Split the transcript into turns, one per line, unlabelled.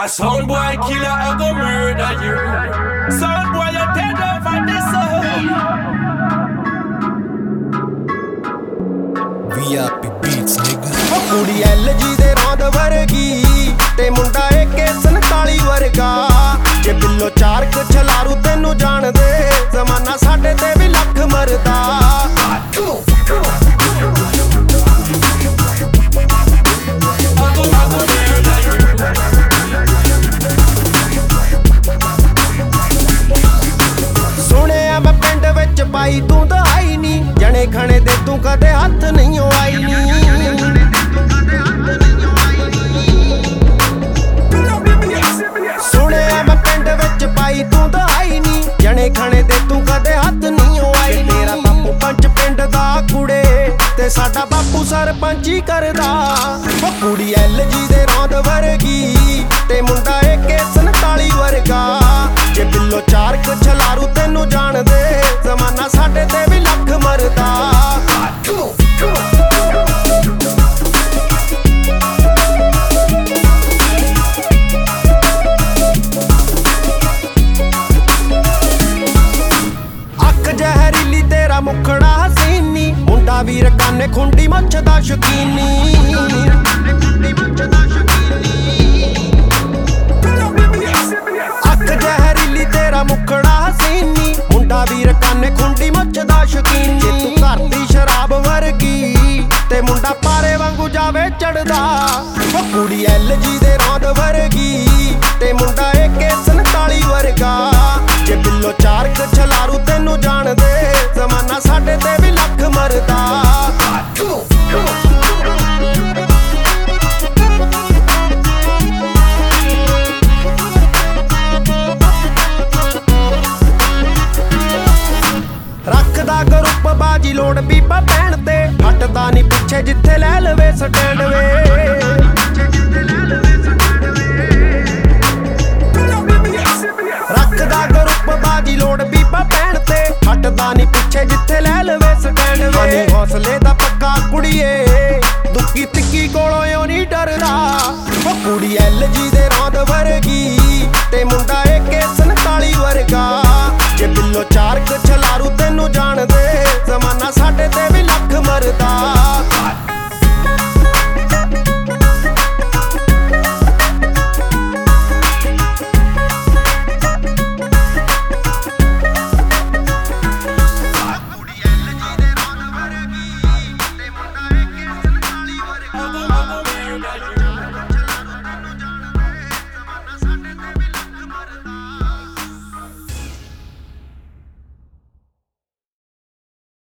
A sound boy killer, I go murder you. Sound boy, you dead over this soul.
VIP beats, nigga.
ਕੁੜੀ LG ਦੇ ਰੌਂਦ ਵਰਗੀ ਤੇ ਮੁੰਡਾ AK-47 ਵਰਗਾ। ਜੇ ਬਿੱਲੋ ਚਾਰ ਕ ਛਲਾਰੂ ਤੈਨੂੰ ਜਾਣਦੇ, ਜ਼ਮਾਨਾ ਸਾਡੇ ਤੇ ਵੀ ਲੱਖ ਮਰਦਾ। ਸੁਣਿਆ ਮੈਂ ਪਿੰਡ ਵਿੱਚ ਪਾਈ ਤੂੰ ਤਾਂ ਆਈ ਨੀ, ਜਣੇ ਖਣੇ ਦੇ ਤੂੰ ਕਦੇ ਹੱਥ ਨਹੀਂ ਆਈ ਨੀ। ਸੁਣਿਆ ਮੈਂ ਪਿੰਡ ਵਿੱਚ ਪਾਈ ਤੂੰ ਤਾਂ ਆਈ ਨੀ, ਜਣੇ ਖਣੇ ਦੇ ਤੂੰ ਕਦੇ ਹੱਥ ਨਹੀਂ ਆਈ ਨੀ। ਤੇਰਾ ਬਾਪੂ ਪੰਚ ਪਿੰਡ ਦਾ ਕੁੜੇ ਤੇ ਸਾਡਾ ਬਾਪੂ ਸਰਪੰਚੀ ਕਰਦਾ। ਉਹ ਕੁੜੀ LG ਦੇ ਰੌਂਦ ਵਰਗੀ ਤੇ ਮੁੰਡਾ AK-47 ਵਰਗਾ। ਜੇ ਬਿੱਲੋ ਚਾਰ ਕ ਛਲਾਰੂ ਤੈਨੂੰ ਜਾਣਦੇ, ਜ਼ਮਾਨਾ ਸਾਡੇ ਤੇ ਵੀ ਲੱਖ ਮਰਦਾ। ਅੱਖ ਜ਼ਹਿਰੀਲੀ ਤੇਰਾ ਮੁਖੜਾ ਹਸੀਨੀ, ਮੁੰਡਾ ਵੀਰ ਕਾਨੇ ਖੁੰਡੀ ਮੱਛ ਦਾ ਸ਼ੌਕੀਨੀ। ਅੱਖ ਜ਼ਹਿਰੀਲੀ ਤੇਰਾ ਮੁਖੜਾ ਹਸੀਨੀ, ਮੁੰਡਾ ਵੀਰ ਕਾਨੇ ਖੁੰਡੀ ਮੱਛ ਦਾ ਸ਼ੌਕੀਨੀ। ਜੇ ਤੂੰ ਘਰ ਦੀ ਸ਼ਰਾਬ ਵਰਗੀ ਤੇ ਮੁੰਡਾ ਪਾਰੇ ਵਾਂਗੂ ਜਾਵੇ ਚੜਦਾ। ਉਹ ਕੁੜੀ LG ਦੇ ਰੌਂਦ ਵਰਗੀ ਤੇ ਮੁੰਡਾ AK-47 ਵਰਗਾ। ਜੇ ਬਿੱਲੋ ਚਾਰ ਕ ਛਲਾਰੂ ਤੈਨੂੰ ਜਾਣਦੇ, ਜ਼ਮਾਨਾ ਸਾਡੇ ਤੇ ਵੀ ਲੱਖ ਮਰਦਾ। ਰੱਖਦਾ ਗਰੁੱਪ ਬਾਜੀ ਲੋੜ ਪੀਪਾ ਪੈਣ ਤੇ, ਹਟਦਾ ਨੀ ਪਿੱਛੇ ਜਿੱਥੇ ਲੈ ਲਵੇ ਸਟੈਂਡ ਵੇ। ਰੱਖਦਾ ਗਰੁੱਪ ਬਾਜੀ ਲੋੜ ਪੀਪਾ ਪੈਣ ਤੇ, ਹਟਦਾ ਨੀ ਪਿੱਛੇ ਜਿੱਥੇ ਲੈ ਲਵੇ ਸਟੈਂਡ ਵੇ। ਹੌਸਲੇ ਦਾ ਪੱਕਾ ਕੁੜੀਏ, ਦੁੱਕੀ ਤਿੱਕੀ ਕੋਲੋਂ ਓ ਨੀ ਡਰਦਾ। ਉਹ ਕੁੜੀ LG ਦੇ ਰੌਂਦ ਵਰਗੀ ਤੇ ਮੁੰਡਾ AK-47 ਵਰਗਾ। ਜੇ ਬਿੱਲੋ ਚਾਰ ਕ ਛਲਾਰੂ ਤੈਨੂੰ ਜਾਣਦੇ, ਜ਼ਮਾਨਾ ਸਾਡੇ ਤੇ ਵੀ ਲੱਖ ਮਰਦਾ।